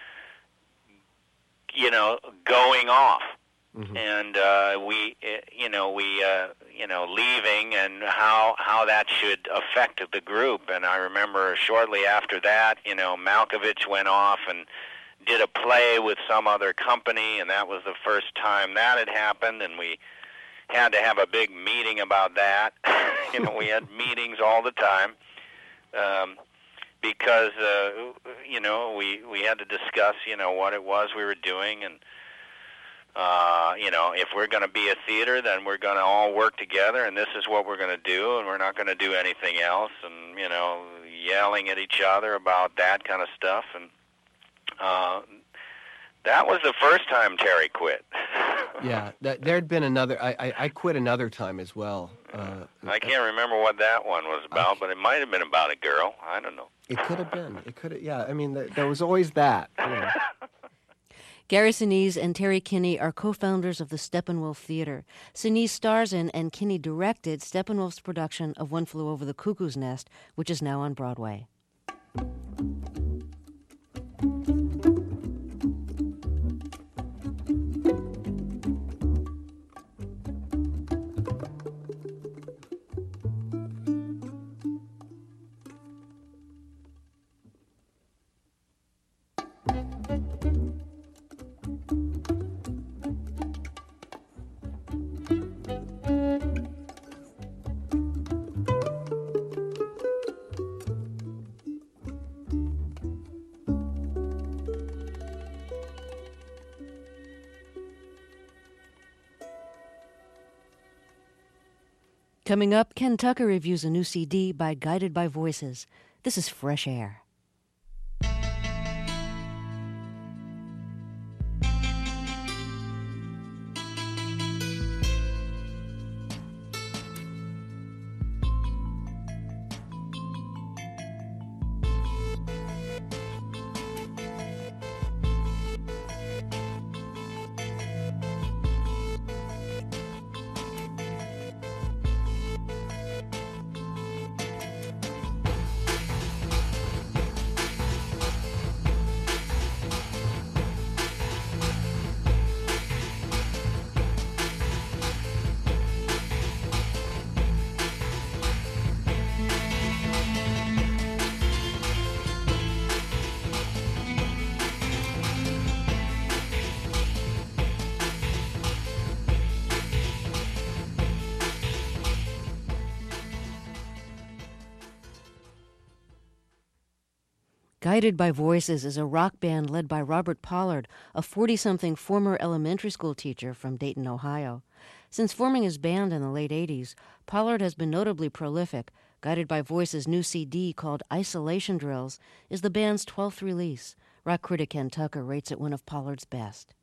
you know, going off. Mm-hmm. And uh, we, you know, we, uh, you know, leaving, and how how that should affect the group. And I remember shortly after that, you know, Malkovich went off and did a play with some other company, and that was the first time that had happened, and we had to have a big meeting about that. You know, we had meetings all the time um, because, uh, you know, we, we had to discuss, you know, what it was we were doing, and, uh, you know, if we're going to be a theater, then we're going to all work together, and this is what we're going to do, and we're not going to do anything else, and, you know, yelling at each other about that kind of stuff, and Uh, that was the first time Terry quit. Yeah, that, there had been another. I, I, I quit another time as well. Uh, I can't remember what that one was about, I, but it might have been about a girl. I don't know. It could have been. It could have. Yeah, I mean, there, there was always that. You know. Gary Sinise and Terry Kinney are co-founders of the Steppenwolf Theater. Sinise stars in and Kinney directed Steppenwolf's production of One Flew Over the Cuckoo's Nest, which is now on Broadway. Coming up, Ken Tucker reviews a new C D by Guided by Voices. This is Fresh Air. Guided by Voices is a rock band led by Robert Pollard, a forty-something former elementary school teacher from Dayton, Ohio. Since forming his band in the late eighties, Pollard has been notably prolific. Guided by Voices' new C D called Isolation Drills is the band's twelfth release. Rock critic Ken Tucker rates it one of Pollard's best.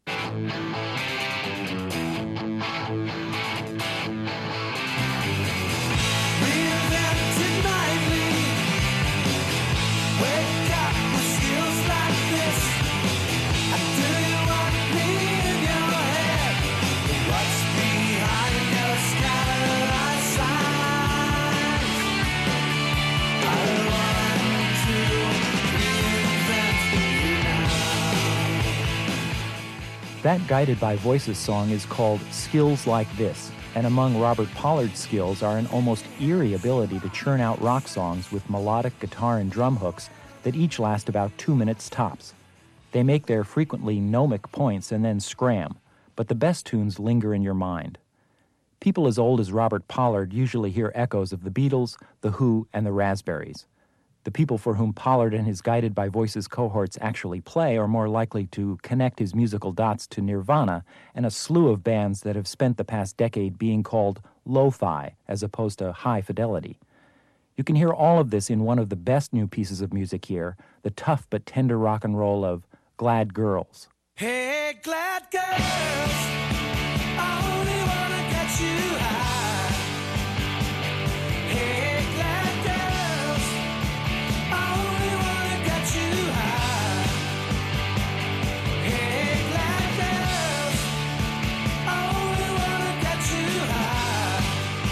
That Guided by Voices song is called Skills Like This, and among Robert Pollard's skills are an almost eerie ability to churn out rock songs with melodic guitar and drum hooks that each last about two minutes tops. They make their frequently gnomic points and then scram, but the best tunes linger in your mind. People as old as Robert Pollard usually hear echoes of the Beatles, The Who, and the Raspberries. The people for whom Pollard and his Guided by Voices cohorts actually play are more likely to connect his musical dots to Nirvana and a slew of bands that have spent the past decade being called lo-fi as opposed to high fidelity. You can hear all of this in one of the best new pieces of music here, the tough but tender rock and roll of Glad Girls. Hey, glad girls, I only wanna get you high. Hey, glad girls, I only wanna get you high. Hey, glad girls, I only wanna get you high.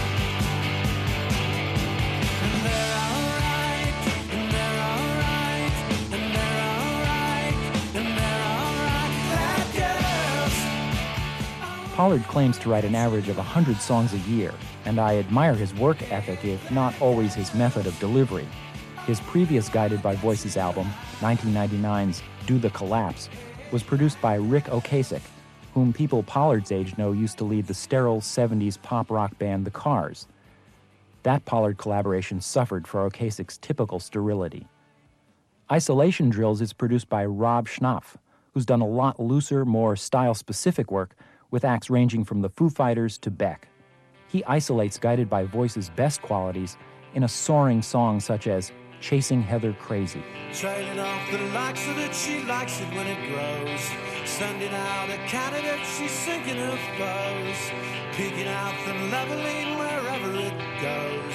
And they're alright, and they're alright, and they're alright, and they're alright, glad girls. Pollard claims to write an average of one hundred songs a year, and I admire his work ethic, if not always his method of delivery. His previous Guided by Voices album, nineteen ninety-nine's Do the Collapse, was produced by Rick Ocasek, whom people Pollard's age know used to lead the sterile seventies pop rock band The Cars. That Pollard collaboration suffered for Ocasek's typical sterility. Isolation Drills is produced by Rob Schnapf, who's done a lot looser, more style-specific work with acts ranging from the Foo Fighters to Beck. He isolates Guided by Voices' best qualities in a soaring song such as Chasing Heather Crazy. Trailing off the likes of it, she likes it when it grows. Sending out a candidate, she's sinking her foes. Peeking out the leveling wherever it goes.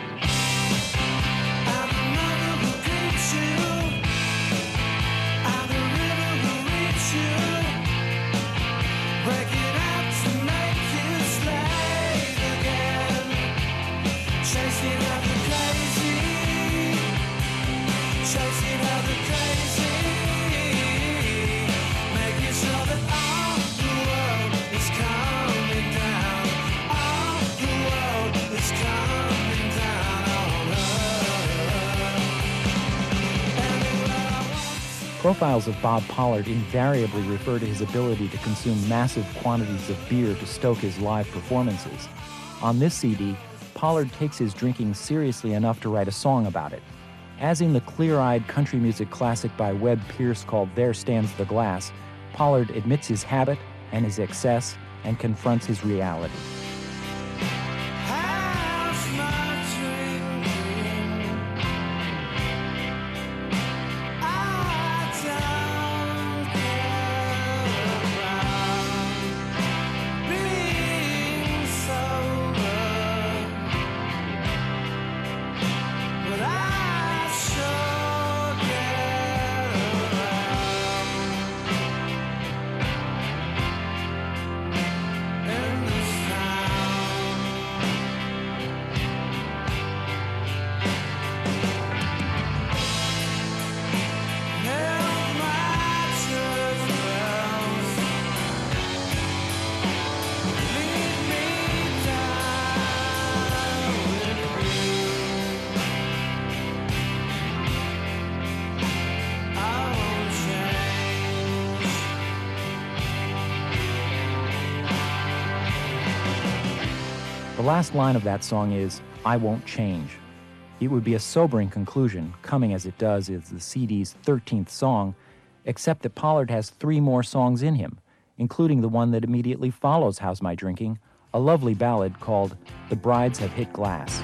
And the mother who greets you, and the river who reaches you. Breaking out to make you slave again. Chasing Heather crazy. Chasing Heather crazy. Making sure that all the world is coming down. All the world is coming down on her. Profiles of Bob Pollard invariably refer to his ability to consume massive quantities of beer to stoke his live performances. On this C D, Pollard takes his drinking seriously enough to write a song about it. As in the clear-eyed country music classic by Webb Pierce called There Stands the Glass, Pollard admits his habit and his excess and confronts his reality. How's my drinking? I don't get around being sober, but I sure get around in this town. Held my church bells, lead me down with you. I won't change. The last line of that song is, I won't change. It would be a sobering conclusion, coming as it does as the C D's thirteenth song, except that Pollard has three more songs in him, including the one that immediately follows How's My Drinking, a lovely ballad called The Brides Have Hit Glass.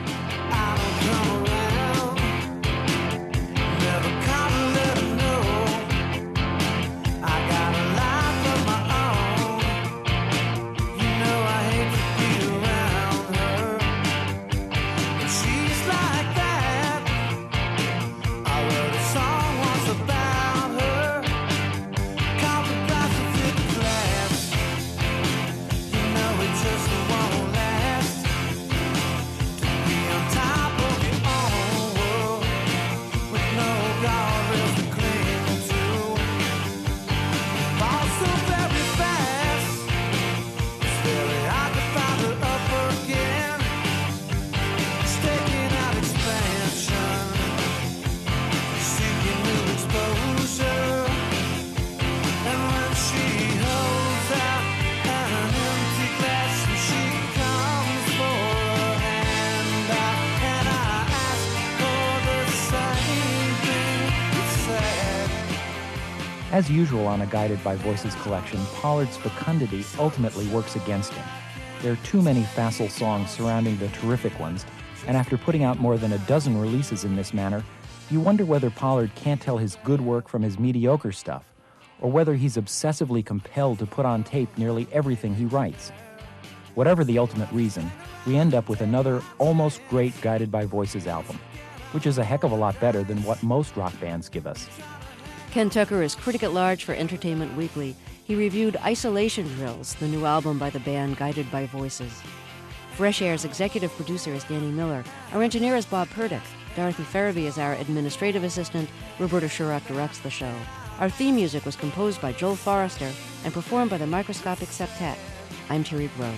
As usual on a Guided by Voices collection, Pollard's fecundity ultimately works against him. There are too many facile songs surrounding the terrific ones, and after putting out more than a dozen releases in this manner, you wonder whether Pollard can't tell his good work from his mediocre stuff, or whether he's obsessively compelled to put on tape nearly everything he writes. Whatever the ultimate reason, we end up with another almost great Guided by Voices album, which is a heck of a lot better than what most rock bands give us. Ken Tucker is critic at large for Entertainment Weekly. He reviewed Isolation Drills, the new album by the band Guided by Voices. Fresh Air's executive producer is Danny Miller. Our engineer is Bob Purdick. Dorothy Farabee is our administrative assistant. Roberta Shurock directs the show. Our theme music was composed by Joel Forrester and performed by the Microscopic Septet. I'm Terry Gross.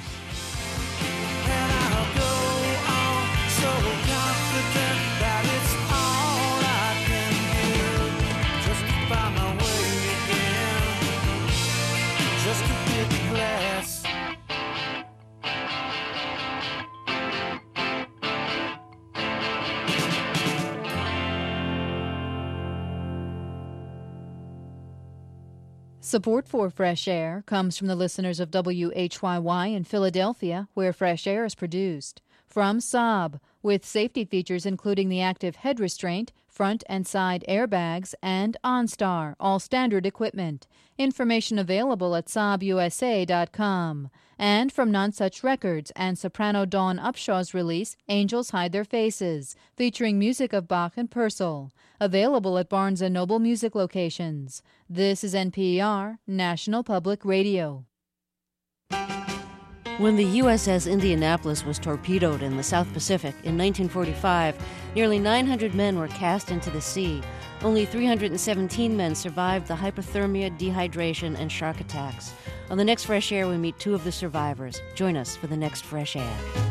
Support for Fresh Air comes from the listeners of W H Y Y in Philadelphia, where Fresh Air is produced. From Saab, with safety features including the active head restraint, front and side airbags, and OnStar, all standard equipment. Information available at saab u s a dot com. And from Nonsuch Records and soprano Dawn Upshaw's release, Angels Hide Their Faces, featuring music of Bach and Purcell. Available at Barnes and Noble music locations. This is N P R, National Public Radio. When the U S S Indianapolis was torpedoed in the South Pacific in nineteen forty-five, nearly nine hundred men were cast into the sea. Only three hundred seventeen men survived the hypothermia, dehydration, and shark attacks. On the next Fresh Air, we meet two of the survivors. Join us for the next Fresh Air.